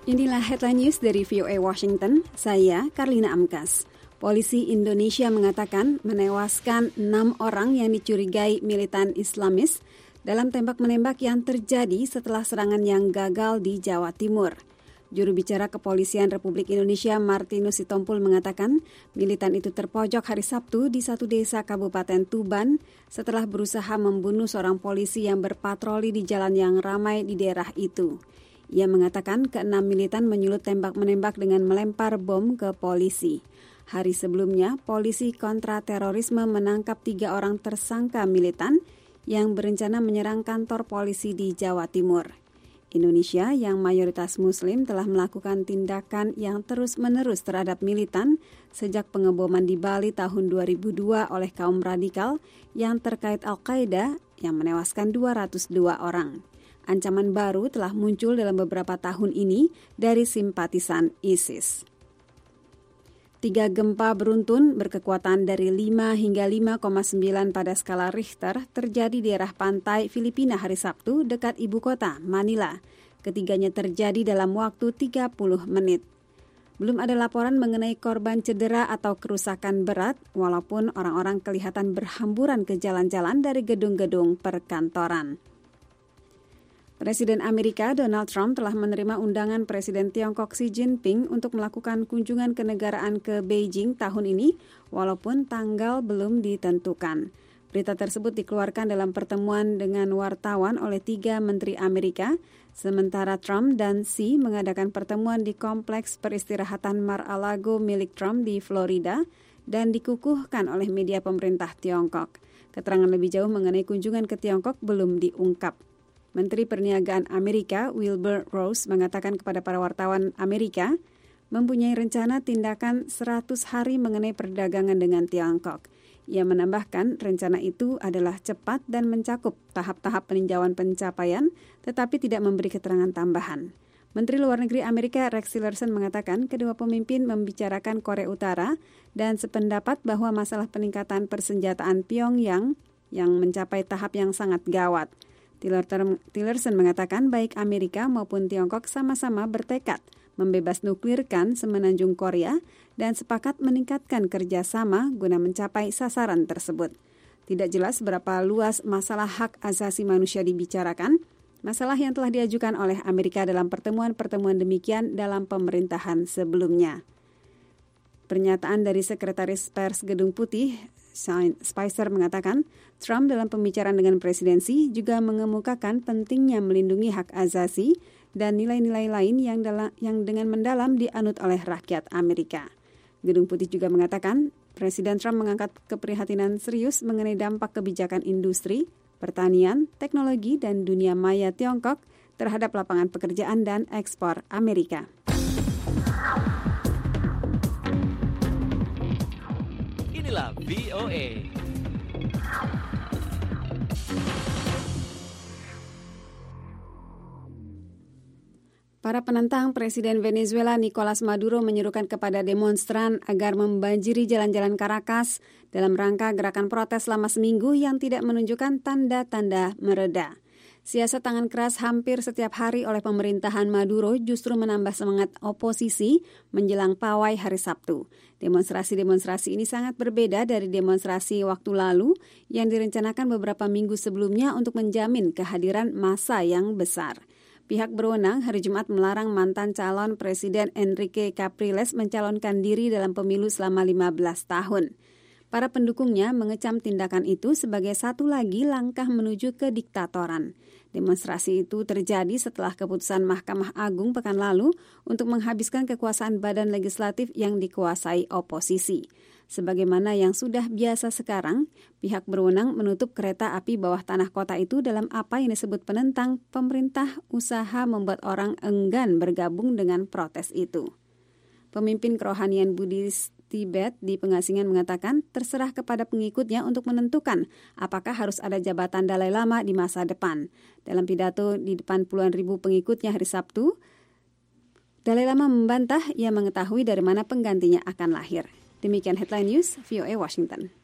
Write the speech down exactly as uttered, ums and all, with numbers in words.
Inilah headline news dari V O A Washington, saya Karlina Amkas. Polisi Indonesia mengatakan menewaskan enam orang yang dicurigai militan Islamis dalam tembak-menembak yang terjadi setelah serangan yang gagal di Jawa Timur. Juru bicara Kepolisian Republik Indonesia Martinus Sitompul mengatakan militan itu terpojok hari Sabtu di satu desa Kabupaten Tuban setelah berusaha membunuh seorang polisi yang berpatroli di jalan yang ramai di daerah itu. Ia mengatakan keenam militan menyulut tembak-menembak dengan melempar bom ke polisi. Hari sebelumnya, polisi kontraterorisme menangkap tiga orang tersangka militan yang berencana menyerang kantor polisi di Jawa Timur. Indonesia yang mayoritas Muslim telah melakukan tindakan yang terus-menerus terhadap militan sejak pengeboman di Bali tahun dua ribu dua oleh kaum radikal yang terkait Al-Qaeda yang menewaskan dua ratus dua orang. Ancaman baru telah muncul dalam beberapa tahun ini dari simpatisan ISIS. Tiga gempa beruntun berkekuatan dari lima hingga lima koma sembilan pada skala Richter terjadi di daerah pantai Filipina hari Sabtu dekat ibu kota, Manila. Ketiganya terjadi dalam waktu tiga puluh menit. Belum ada laporan mengenai korban cedera atau kerusakan berat, walaupun orang-orang kelihatan berhamburan ke jalan-jalan dari gedung-gedung perkantoran. Presiden Amerika Donald Trump telah menerima undangan Presiden Tiongkok Xi Jinping untuk melakukan kunjungan kenegaraan ke Beijing tahun ini, walaupun tanggal belum ditentukan. Berita tersebut dikeluarkan dalam pertemuan dengan wartawan oleh tiga menteri Amerika, sementara Trump dan Xi mengadakan pertemuan di kompleks peristirahatan Mar-a-Lago milik Trump di Florida dan dikukuhkan oleh media pemerintah Tiongkok. Keterangan lebih jauh mengenai kunjungan ke Tiongkok belum diungkap. Menteri Perniagaan Amerika Wilbur Ross mengatakan kepada para wartawan Amerika mempunyai rencana tindakan seratus hari mengenai perdagangan dengan Tiongkok. Ia menambahkan rencana itu adalah cepat dan mencakup tahap-tahap peninjauan pencapaian, tetapi tidak memberi keterangan tambahan. Menteri Luar Negeri Amerika Rex Tillerson mengatakan kedua pemimpin membicarakan Korea Utara dan sependapat bahwa masalah peningkatan persenjataan Pyongyang yang mencapai tahap yang sangat gawat. Tillerson mengatakan baik Amerika maupun Tiongkok sama-sama bertekad membebas nuklirkan semenanjung Korea dan sepakat meningkatkan kerjasama guna mencapai sasaran tersebut. Tidak jelas berapa luas masalah hak asasi manusia dibicarakan, masalah yang telah diajukan oleh Amerika dalam pertemuan-pertemuan demikian dalam pemerintahan sebelumnya. Pernyataan dari Sekretaris Pers Gedung Putih, Sean Spicer mengatakan, Trump dalam pembicaraan dengan presidensi juga mengemukakan pentingnya melindungi hak asasi dan nilai-nilai lain yang, dalam, yang dengan mendalam dianut oleh rakyat Amerika. Gedung Putih juga mengatakan, Presiden Trump mengangkat keprihatinan serius mengenai dampak kebijakan industri, pertanian, teknologi, dan dunia maya Tiongkok terhadap lapangan pekerjaan dan ekspor Amerika. Inilah V O A. Para penentang Presiden Venezuela Nicolas Maduro menyerukan kepada demonstran agar membanjiri jalan-jalan Caracas dalam rangka gerakan protes selama seminggu yang tidak menunjukkan tanda-tanda mereda. Siasat tangan keras hampir setiap hari oleh pemerintahan Maduro justru menambah semangat oposisi menjelang pawai hari Sabtu. Demonstrasi-demonstrasi ini sangat berbeda dari demonstrasi waktu lalu yang direncanakan beberapa minggu sebelumnya untuk menjamin kehadiran massa yang besar. Pihak berwenang hari Jumat melarang mantan calon Presiden Enrique Capriles mencalonkan diri dalam pemilu selama lima belas tahun. Para pendukungnya mengecam tindakan itu sebagai satu lagi langkah menuju kediktatoran. Demonstrasi itu terjadi setelah keputusan Mahkamah Agung pekan lalu untuk menghabiskan kekuasaan badan legislatif yang dikuasai oposisi. Sebagaimana yang sudah biasa sekarang, pihak berwenang menutup kereta api bawah tanah kota itu dalam apa yang disebut penentang pemerintah usaha membuat orang enggan bergabung dengan protes itu. Pemimpin kerohanian Buddhis Tibet di pengasingan mengatakan terserah kepada pengikutnya untuk menentukan apakah harus ada jabatan Dalai Lama di masa depan. Dalam pidato di depan puluhan ribu pengikutnya hari Sabtu, Dalai Lama membantah ia mengetahui dari mana penggantinya akan lahir. Demikian Headline News, V O A Washington.